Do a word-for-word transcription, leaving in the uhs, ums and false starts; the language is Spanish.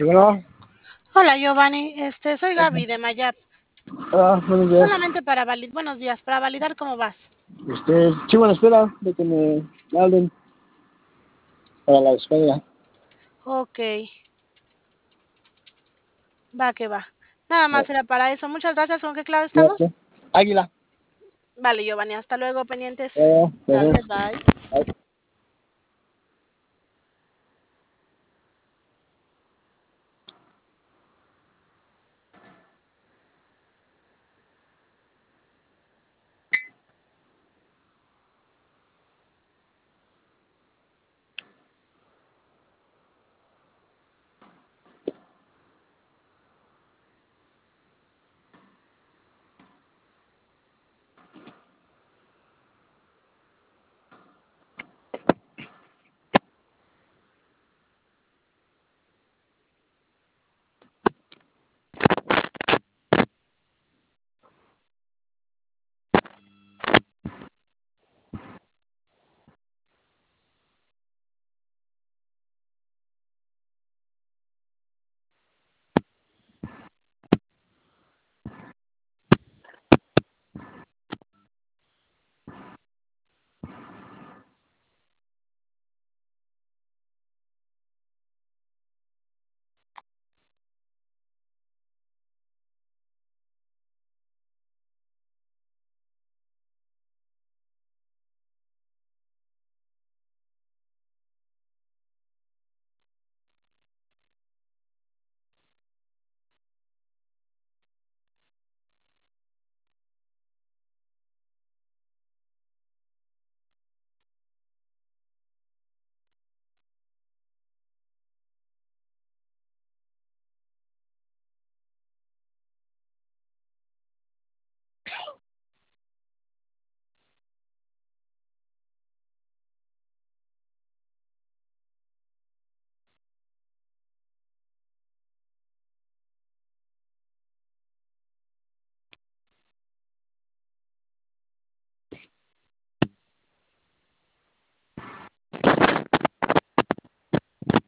Sí, bueno. Hola Giovanni, este, soy Gaby de Mayap. Ah, buenos días. Solamente para validar, buenos días, para validar cómo vas. Este, sigo en espera de que me hablen para la escuela. Ok, va que va. Nada más era para eso. Muchas gracias. ¿Con qué clase Cuídate. estamos? Águila. Vale, Giovanni, hasta luego, pendientes. Eh, Gracias, gracias. bye.